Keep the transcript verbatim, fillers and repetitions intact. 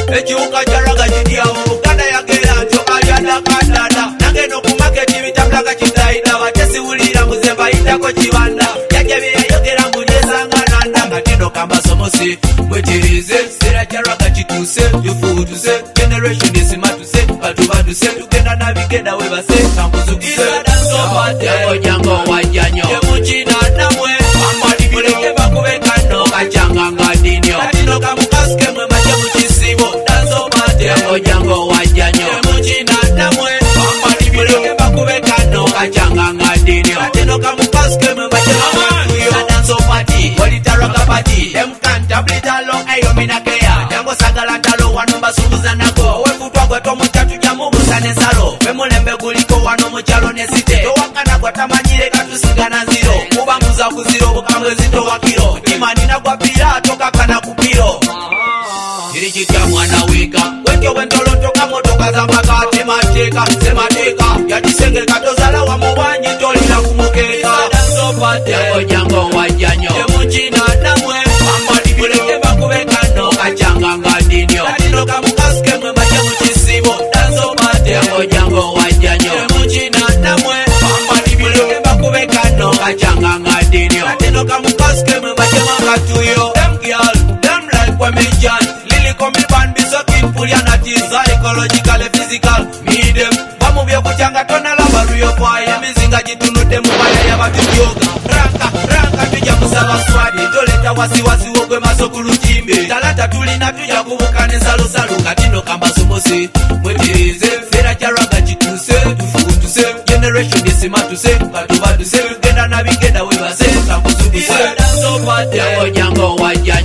ekiwuka kyaraga kidyawo ganda yagera ntokalyanda kandanda nange nokumaketi bitamulaga kitayina batesiwulira muze bayitako kibanda yajja byeyayogera mbunyezangananda nga tino kambasomosi mwetirize sera kyaraga kituse tufuutuse generation isimatuse batubaduse tugenda nabigenda webase kankuzukuse yakojango wajjanyo emukina namwe amalibuleke bakubekano kacanga ngadinyo atino kamukasuke mwe maje mukisibo dansobate yakojango wajjanyo emukina namwe amalibuleke bakubekano kacanga ngadinyo atino kamukasuke mwe maje mukisibo dansobate walitaraka pati emkantablitalo ayominakea jango sagala talo wano basubuza nago wefutwa gweto mutatu jamubusa nesalo bemulembe guliko wano mukyalo nesite towakana gwatamanyire katusigana nziro kubanguza kuziro bukambwe zitowa kiro imanina gwa pira tokakana kupiro kiri kitya mwana wika wetyo bwentolotoka motoka za makati mateka semateka yatisenge katozala wa mubanyi tolina kumukeka yakojango wajjanyo emukina namwe amalibuleke bakubekano kacanga ngadinyo atino kamukasuke mwe maje mukisibo dansobate yakojango wajjanyo emukina namwe amalibuleke bakubekano kacanga ngadinyo atino kamukasuke mwe maje makatuyo them girl them like women lily come ban be so keen puliana tiza ecological physical me them bamubye kuchanga tona lava ruyo fire mizinga jitunute mubaya yabatyoga ranka ranka tujja musaba swadi toleta wasiwasi wogwe masokulu kimbe talata tulina tujja kubukane salo salo katino kamba somosi mwetirize fera kyaraga kituse tufuutuse generation isimatuse katubaduse genda nabigenda webase kakuzukuse yakojango wajja